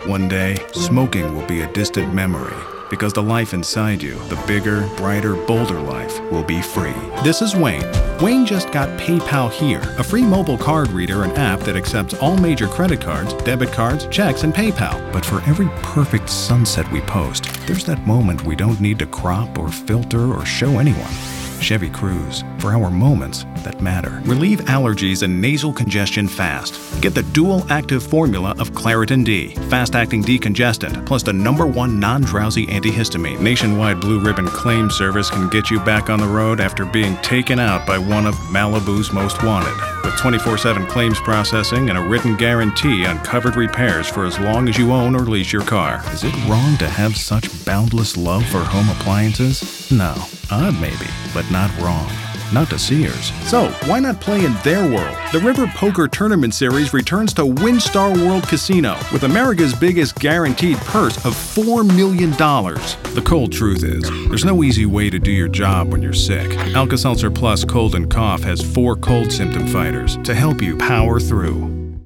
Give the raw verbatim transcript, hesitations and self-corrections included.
One day, smoking will be a distant memory, because the life inside you, the bigger, brighter, bolder life, will be free. This is Wayne. Wayne just got PayPal Here, a free mobile card reader and app that accepts all major credit cards, debit cards, checks, and PayPal. But for every perfect sunset we post, there's that moment we don't need to crop or filter or show anyone. Chevy Cruise, for our moments that matter. Relieve allergies and nasal congestion fast. Get the dual active formula of Claritin D, fast-acting decongestant, plus the number one non-drowsy antihistamine. Nationwide Blue Ribbon Claim Service can get you back on the road after being taken out by one of Malibu's most wanted. With twenty-four seven claims processing and a written guarantee on covered repairs for as long as you own or lease your car. Is it wrong to have such boundless love for home appliances? No. Odd maybe, but not wrong. Not to Sears. So, why not play in their world? The River Poker Tournament Series returns to WinStar World Casino with America's biggest guaranteed purse of four million dollars. The cold truth is, there's no easy way to do your job when you're sick. Alka-Seltzer Plus Cold and Cough has four cold symptom fighters to help you power through.